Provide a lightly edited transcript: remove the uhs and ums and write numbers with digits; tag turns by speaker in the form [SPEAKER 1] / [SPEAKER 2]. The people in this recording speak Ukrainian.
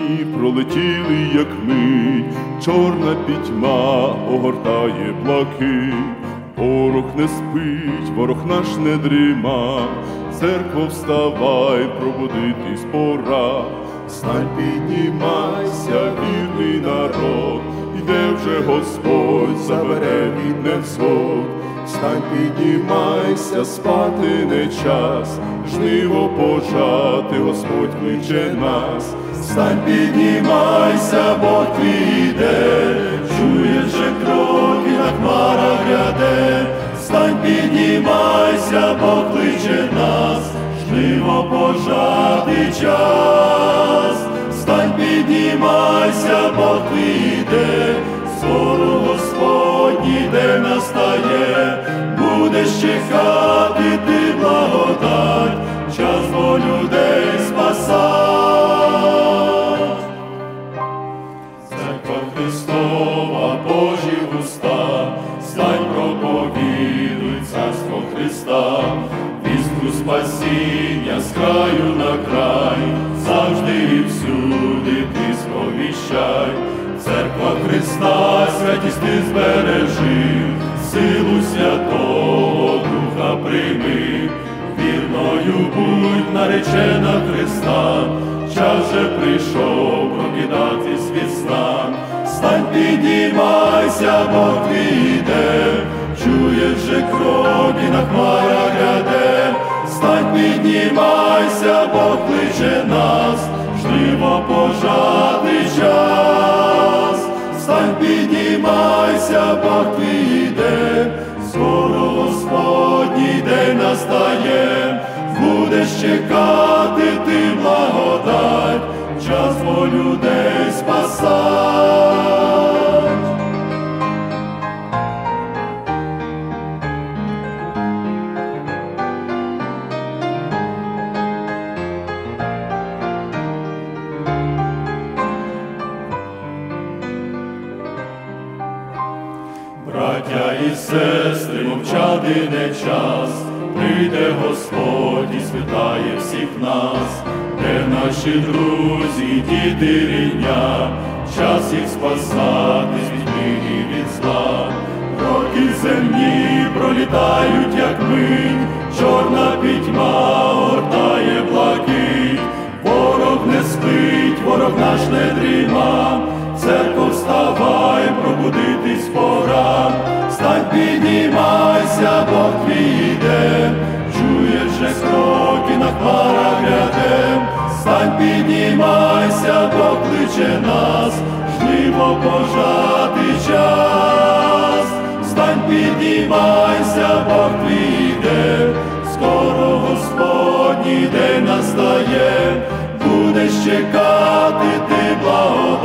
[SPEAKER 1] дні пролетіли, як мить, чорна пітьма огортає блакить. Ворог не спить, ворог наш не дріма, церкво, вставай, пробудитись пора. Встань, піднімайся, вірний народ, іде вже Господь, забере від невзгод. Встань, піднімайся, спати не час, жниво пожати, Господь кличе нас. Встань, піднімайся, Бог твій іде, чуєш же кроки, на хмарах гряде. Встань, піднімайся, Бог кличе нас, жниво пожати час. Встань, піднімайся, Бог твій іде, скоро Господній день настає. Будеш чекати ти благодать, час бо людей спасать. Церква Христова, Божі вуста, стань, проповідуй царство Христа. Вістку спасіння з краю на край, завжди і всюди ти сповіщай. Церква Христа, святість ти збережи, силу Святого Духа прийми. Вірною будь, наречена Христа, час же прийшов прокидатись від сна. Встань, піднімайся, Бог твій іде, чуєш же кроки, на хмарах гряде. Встань, піднімайся, Бог кличе нас, жниво пожати час. Встань, піднімайся, Бог твій іде, скоро Господній день настає. Будеш чекати ти благодать, час бо людей спасать. Браття і сестри, мовчати не час, прийде Господь і спитає всіх нас. Де наші друзі, діти, рідня, час їх спасати з війни і від зла. Роки земні пролітають, як мить, чорна пітьма огортає блакить. Ворог не спить, ворог наш не дріма, церкво, вставай, пробудитись пора. Встань, піднімайся, Бог твій іде, чуєш же кроки, на хмарах гряде. Встань, піднімайся, Бог кличе нас, жниво пожати час. Встань, піднімайся, Бог твій іде, скоро Господній день настає. Будеш чекати ти благодать,